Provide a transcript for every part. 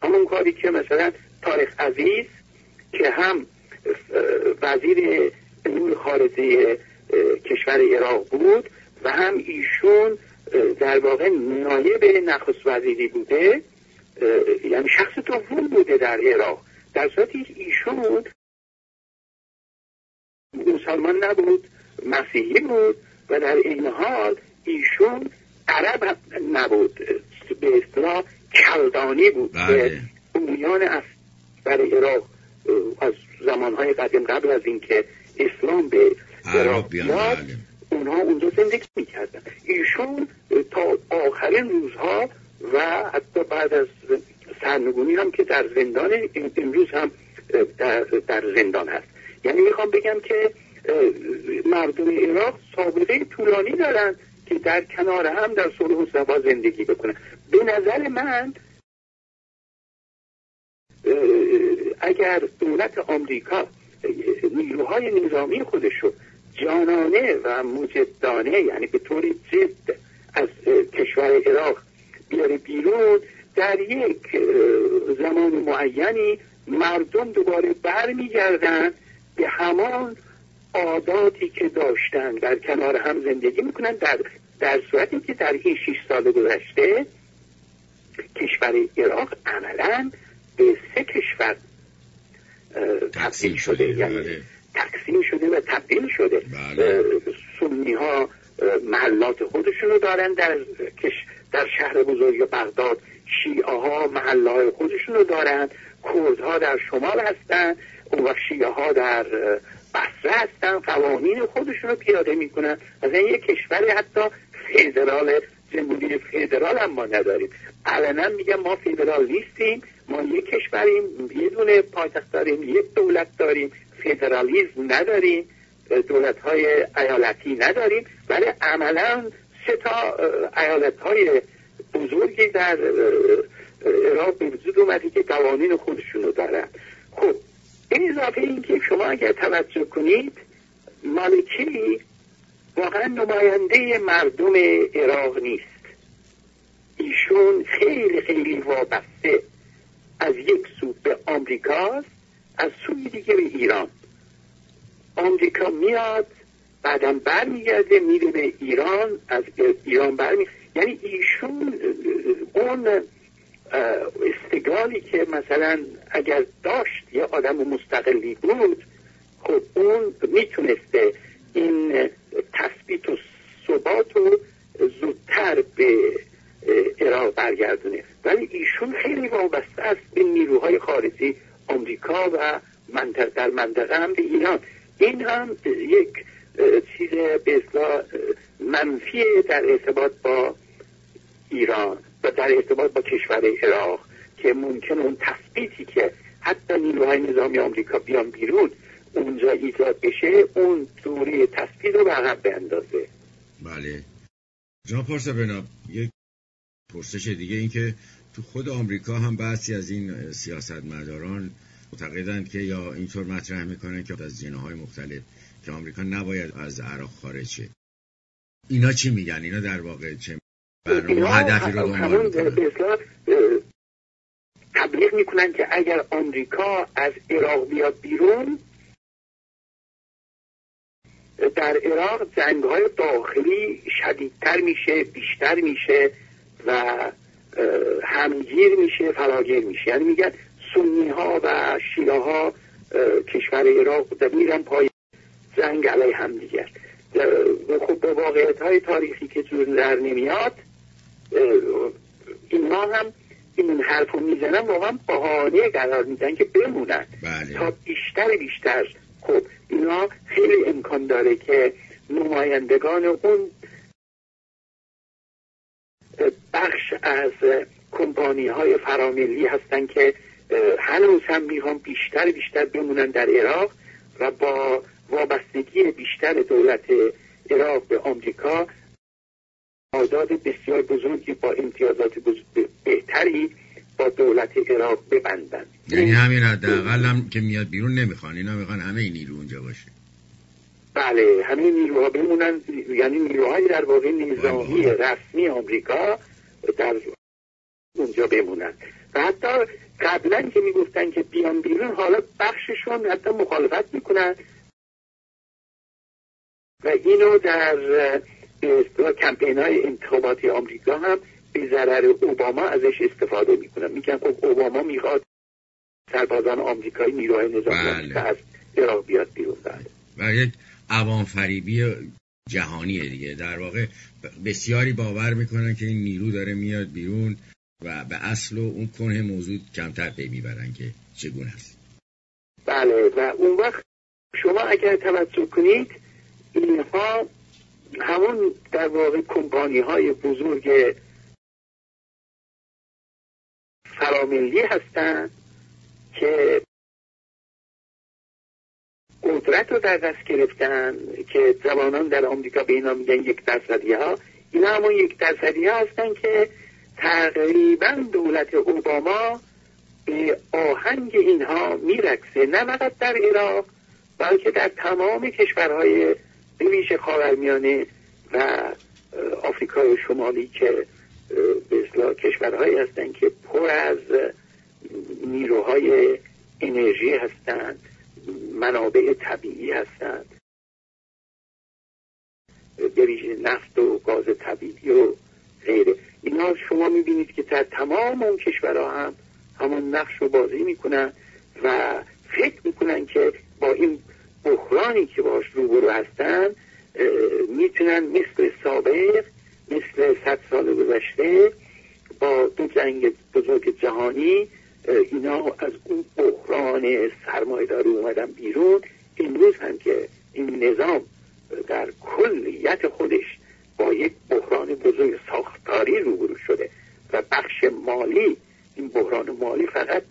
همون کاری که مثلا طارق عزیز که هم وزیر امور خارجه کشور عراق بود و هم ایشون در واقع نایب نخست وزیری بوده، یعنی شخص دوم بوده در عراق، در صورتی که ایشون مسلمان نبود، مسیحی بود و در این حال ایشون عرب نبود، به اصطلاح کلدانی بود. بله. بومیان در عراق از زمانهای قدیم قبل از اینکه اسلام به عراق بیاد اونها اونجا زندگی میکردن. ایشون تا آخرین روزها و حتی بعد از سرنگونی هم که در زندان، امروز هم در زندان هست. یعنی میخوام بگم که مردم عراق سابقه طولانی دارن که در کنار هم در صلح و صفا زندگی بکنن. به نظر من اگر دولت آمریکا نیروهای نظامی خودشو جانانه و مجدانه، یعنی به طور جد، از کشور عراق بیاره بیرون، در یک زمان معینی مردم دوباره برمیگردن به همان عاداتی که داشتن، در کنار هم زندگی میکنن، در صورتی که در این 6 سال گذشته کشور عراق عملاً به 3 کشور تقسیم شده، یعنی تقسیم شده و تبدیل شده. سنی ها محلات خودشونو دارن در شهر بزرگ بغداد، شیعه ها محلات خودشونو دارن، کردها در شمال هستن و شیعه ها در بصره هستن، قوانین خودشونو پیاده میکنن. از این یک کشور حتی فدرال، جمهوری فدرال هم ما نداریم. علنا میگم ما فدرال نیستیم، ما یک کشوریم، یه دونه پایتخت داریم، یک دولت داریم، فدرالیسم نداریم، دولت‌های ایالتی نداریم، ولی عملاً 3 تا ایالت‌های بزرگی در عراق به وجود اومده که قوانین خودشونو دارن. خب این اضافه این که شما اگر توجه کنید، مالکی واقعا نماینده مردم عراق نیست. ایشون خیلی خیلی وابسته از یک سو به آمریکاست، از سوی دیگه به ایران. آمریکا میاد بعدم برمیگرده میره به ایران، از ایران یعنی ایشون اون استقلالی که مثلا اگر داشت یا آدم مستقلی بود، خب اون میتونسته این تثبیت و ثبات رو زودتر به عراق برگردونه، ولی ایشون خیلی وابسته است به نیروهای خارجی آمریکا و در منطقه هم به ایران. این هم یک چیز به اصطلاح منفی در ارتباط با ایران و در ارتباط با کشور عراق، که ممکن اون تثبیتی که حتی نیروهای نظامی آمریکا بیان بیرون اونجا ایجاد بشه، اون دوره تثبیت رو به عقب بندازه. بله جناب پارسا، یک پرسش دیگه، این که تو خود آمریکا هم بعضی از این سیاستمداران معتقدند که یا اینطور مطرح میکنن که از جناح‌های مختلف که آمریکا نباید از عراق خارج شه. اینا چی میگن؟ اینا در واقع چه برنامه هدفی رو دنبال میکنن؟ تبلیغ میکنن که اگر آمریکا از عراق بیاد بیرون، در عراق جنگ‌های داخلی شدیدتر میشه، بیشتر میشه و همگیر میشه، فراگیر میشه. یعنی میگن سنی ها و شیعه ها کشور عراق میرن پای جنگ علیه هم دیگر. خب با واقعیت های تاریخی که جور در نمیاد، اینا هم این حرف رو میزنن، واقعا بهانه قرار میدن که بمونن. بله. تا بیشتر. خب اینا خیلی امکان داره که نمایندگان اون بخش از کمپانی های فراملی هستن که هنوز هم میخوان بیشتر بمونن در عراق و با وابستگی بیشتر دولت عراق به آمریکا آزاد بسیار بزرگی با امتیازات بهتری با دولت عراق ببندن. یعنی همین حداقل هم که میاد بیرون نمیخوان، اینا میخوان همه این نیرو اونجا باشه. بله، همه نیروها بمونن، یعنی نیروهای در واقع نظامی رسمی آمریکا در اونجا بمونن. و حتی قبلا که میگفتن که بیان بیرون، حالا بخششون حتی مخالفت میکنن و اینو در کمپین های انتخاباتی آمریکا هم به ضرر اوباما ازش استفاده میکنن. میگن خب اوباما میخواد سربازان آمریکایی، نیروهای نظامی از عراق بیاد بیرون. و یک عوام فریبی جهانیه دیگه. در واقع بسیاری باور میکنن که این نیرو داره میاد بیرون و به اصل و اون کنه موضوع کمتر پی میبرن که چگونه است. بله، و اون وقت شما اگر توجه کنید، اینها همون در واقع کمپانی های بزرگ فراملی هستن که قدرت رو در دست گرفتن، که جوانان در آمریکا به اینا میگن 1% ها. اینا همون 1% ها هستن که تقریبا دولت اوباما به آهنگ اینها میرقصه، نه فقط در عراق بلکه در تمام کشورهای به ویژه خاورمیانه و آفریقای شمالی که به اصطلاح کشورهایی هستند که پر از نیروهای انرژی هستند، منابع طبیعی هستند، به ویژه نفت و گاز طبیعی و غیره. اینا شما میبینید که در تمام اون کشورها هم همون نقش رو بازی میکنن و فکر میکنن که با این بحرانی که باش روبرو هستن میتونن مثل سابق، مثل 100 سال گذشته با 2 جنگ بزرگ جهانی، اینا از اون بحران سرمایه‌داری اومدن بیرون. امروز هم که این نظام در کلیت خودش با یک بحران بزرگ ساختاری روبرو شده و بخش مالی، این بحران مالی فقط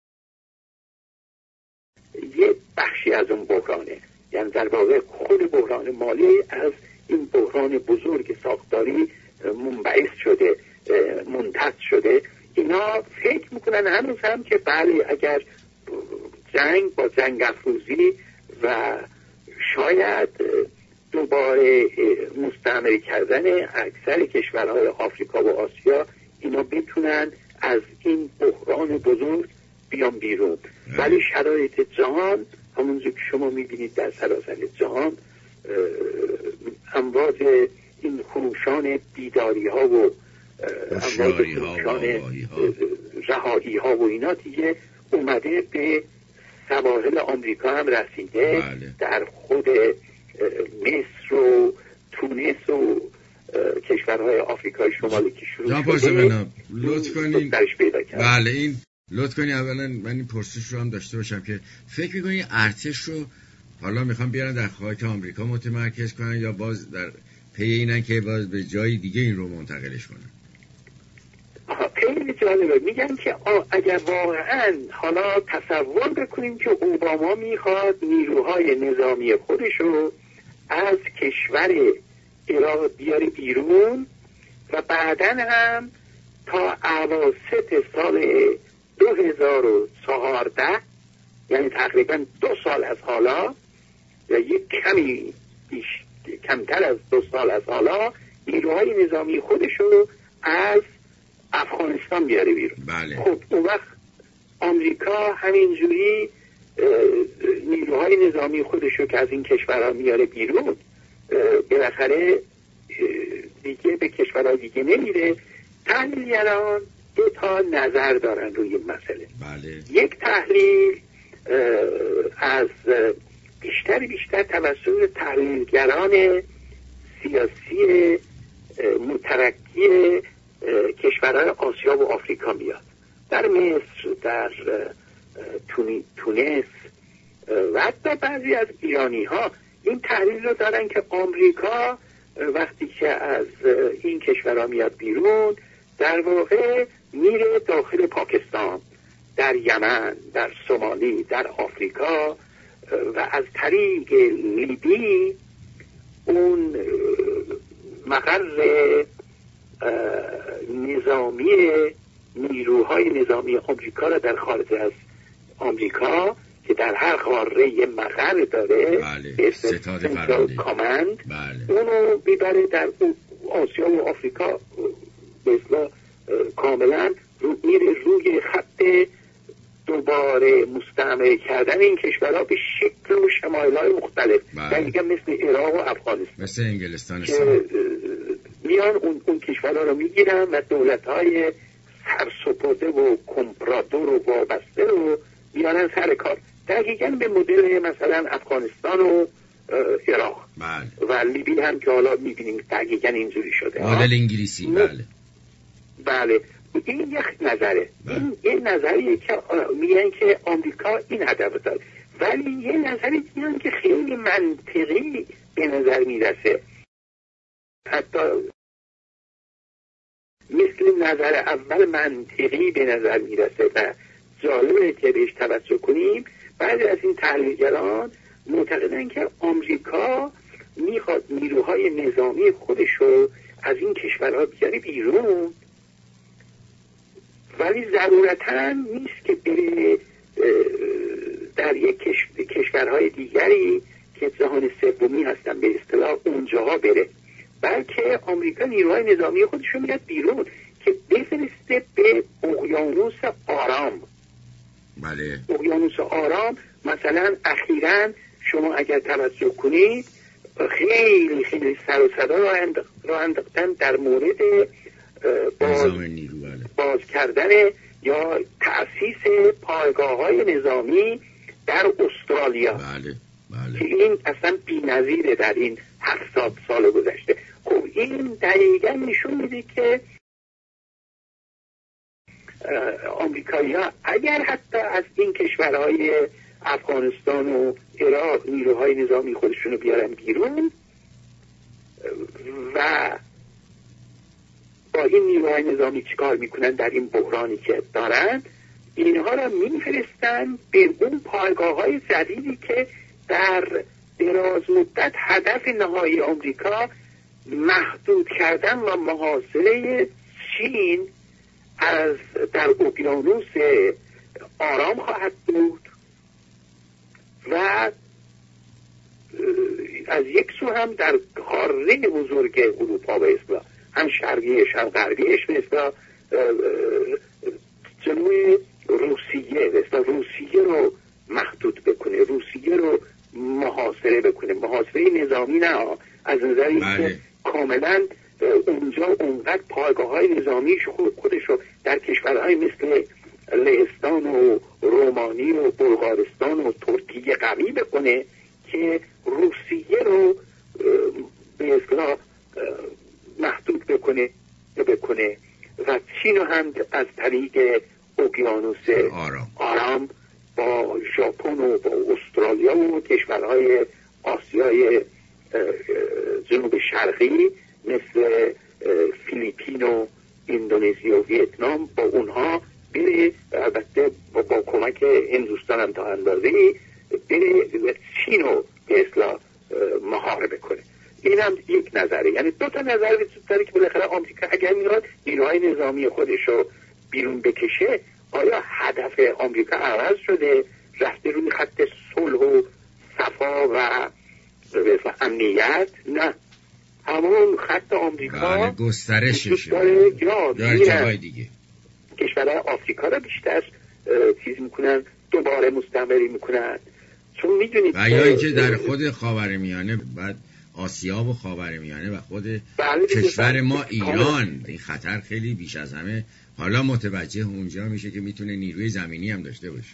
یه بخشی از اون بحرانه، یعنی در واقع خود بحران مالی از این بحران بزرگ ساختاری منبعث شده، منتج شده. اینا فکر میکنن هنوز هم که بله، اگر جنگ با جنگ افروزی و شاید دوباره مستعمره کردن اکثر کشورهای آفریقا و آسیا، اینا بتونن از این بحران بزرگ بیان بیرون. ولی شرایط جهان همونجور که شما میبینید در سراسر جهان، امواج این خروشان بیداری ها و امواج خروشان رهایی ها و اینا دیگه اومده به سواحل آمریکا هم رسیده. بله. در خود مصر و تونس و کشورهای آفریقای شمالی که شروع شده لطف کنین. بله، این لطف کنین. اولا من این پرسش رو هم داشته باشم که فکر می‌کنی ارتش رو حالا میخوام بیارن در خاک آمریکا متمرکز کنن یا باز در پی اینن که باز به جای دیگه این رو منتقلش کنن؟ خیلی جالبه. میگن که اگر واقعا حالا تصور بکنیم که اوباما میخواد نیروهای نظامی خودش رو از کشور عراق بیاره بیرون و بعدن هم تا اواسط سال 2014، یعنی تقریبا 2 سال از حالا یا یک کمی کمتر از 2 سال از حالا، نیروهای نظامی خودش رو از افغانستان بیاره بیرون. بله. خب اون وقت آمریکا همینجوری نیروهای نظامی خودش رو که از این کشورها میاره بیرون، بالاخره دیگه به کشورها دیگه نمیره. تحلیلگران 2 تا نظر دارن روی این مسئله. بله. یک تحلیل از بیشتر توسط تحلیلگران سیاسی مترقی کشورهای آسیا و آفریقا میاد. در مصر، در تونس و حتی بعضی از ایرانی ها این تحلیل رو دارن که آمریکا وقتی که از این کشورها میاد بیرون، در واقع میره داخل پاکستان، در یمن، در سومالی، در آفریقا و از طریق لیبی اون مقر نظامی نیروهای نظامی آمریکا را در خارج از آمریکا که در هر قاره یه مقر داره، بله. ستاد فرمانده کامند، بله. اونو بیبره در آسیا و آفریقا به اصطلاح کاملا میره روی خط دوباره مستعمره کردن این کشورها به شکل و شمایل‌های مختلف، دقیقا مثل عراق و افغانستان، مثل انگلستان که میان اون کشورها رو میگیرن و دولت‌های سرسپرده و کمپراتور و وابسته رو میانن سر کار، دقیقا به مدل مثلا افغانستان و عراق و لیبی هم که حالا میبینیم دقیقا اینجوری شده، مدل انگلیسی. بله این یک نظره. این یه نظریه که میگن که آمریکا این هدف داره، ولی یه نظری میگن که خیلی منطقی به نظر میرسه، حتی مثل نظر اول منطقی به نظر میرسه و جالبه که بهش توجه کنیم. بعضی از این تحلیلگران معتقدن که آمریکا میخواد نیروهای نظامی خودشو از این کشورها بیاره بیرون، ولی ضرورتاً نیست که بره در یک کشورهای دیگری که جهان سومی هستن به اصطلاح اونجاها بره، بلکه آمریکا نیروهای نظامی خودشو میاد بیرون که بفرسته به اقیانوس آرام. بله. اقیانوس آرام مثلا اخیراً شما اگر توجه کنید خیلی خیلی سر و صدا را انداختن در مورد باز کردن یا تأسیس پایگاه‌های نظامی در استرالیا. بله. که این اصلا بی‌نظیره در این 700 سال گذشته. خب این دقیقاً نشون میده که آمریکایی‌ها اگر حتی از این کشورهای افغانستان و عراق نیروهای نظامی خودشونو بیارن بیرون و با این نیروهای نظامی چیکار میکنن در این بحرانی که دارن، اینها را میفرستن به اون پایگاه‌های جدیدی که در دراز مدت هدف نهایی آمریکا محدود کردن و محاصره چین از در اقیانوس آرام خواهد بود و از یک سو هم در قاره بزرگ اروپا به اصطلاح، هم شرقیش هم غربیش به اصطلاح جنوب روسیه به اصطلاح روسیه رو محدود بکنه، روسیه رو محاصره بکنه، محاصره نظامی نه، از نظر اینکه کاملا اونجا اونقدر پایگاه‌های نظامیش خودش رو در کشورهای مثل لهستان و رومانی و بلغارستان و ترکیه قوی بکنه که روسیه رو به اصطلاح محدود بکنه و چین رو هم از طریق اقیانوس آرام با ژاپن و با استرالیا و کشورهای آسیای جنوب شرقی مثل فیلیپین و اندونزی و ویتنام با اونها بره، البته با کمک هندوستان هم تا اندازه‌ای بره و چین رو به اصطلاح محاربه کنه. این هم یک نظره، یعنی دو تا نظر وجود داره که بالاخره آمریکا اگر میاد نیروهای نظامی خودش رو بیرون بکشه، آیا هدف آمریکا عوض شده رفته روی خط صلح و صفا و امنیت؟ نه، همون خط آمریکا گسترشش داره یا جاهای دیگه کشورهای آفریقا رو بیشتر چیز میکنن، دوباره مستعمره میکنن، چون میدونید و یا اینکه در خود خاورمیانه بعد آسیا و خاورمیانه و خود کشور ما ایران این خطر خیلی بیش از همه حالا متوجه اونجا میشه که میتونه نیروی زمینی هم داشته باشه.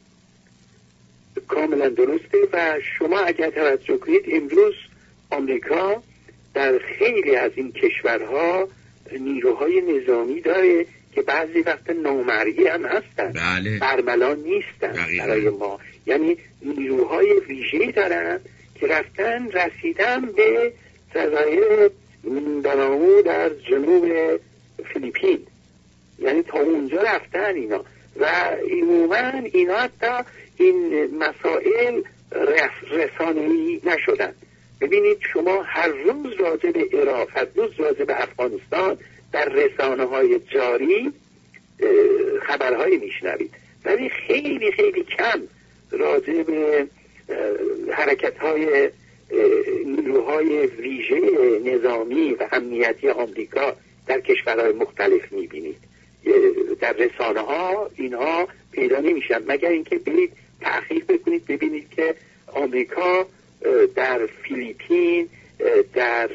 کاملا درسته و شما اگر توجه کنید امروز آمریکا در خیلی از این کشورها نیروهای نظامی داره که بعضی وقت نامرئی هم هستن، برملا نیستن برای ما، یعنی نیروهای ویژه‌ای دارن که رسیدن به جزایر میندانائو در جنوب فیلیپین، یعنی تا اونجا رفتن اینا و عموما اینا حتی این مسائل رسانه‌ای نشدن. ببینید شما هر روز راجع به عراق، هر روز راجع به افغانستان در رسانه‌های جاری خبرهایی میشنوید، ولی خیلی خیلی کم راجع به حرکت‌های نیروهای ویژه نظامی و امنیتی آمریکا در کشورهای مختلف میبینید. در رسانه ها اینها پیدا نمیشن، مگر اینکه برید تحقیق بکنید ببینید که آمریکا در فیلیپین، در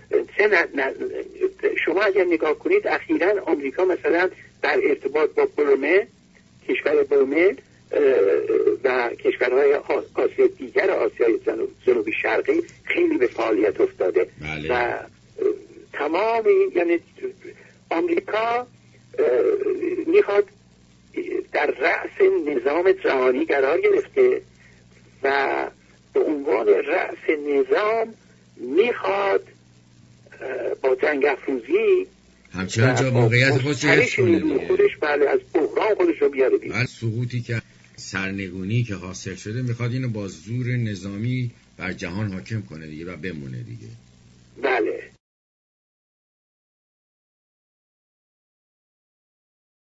شما اگر نگاه کنید اخیراً آمریکا مثلا در ارتباط با برمه، کشور برمه و کشورهای آسیا دیگر، آسیای جنوبی شرقی خیلی به فعالیت افتاده. بله. و تمام این یعنی آمریکا میخواد در رأس نظام جهانی قرار گرفته و به عنوان رأس نظام میخواد با جنگ افروزی همچنان جا موقعیت خودش حفظ کنه دیگه. خودش بله از بحران خودش رو بیاره بیرون. سقوطی که سرنگونی که حاصل شده میخواد اینو با زور نظامی بر جهان حاکم کنه دیگه و بمونه دیگه.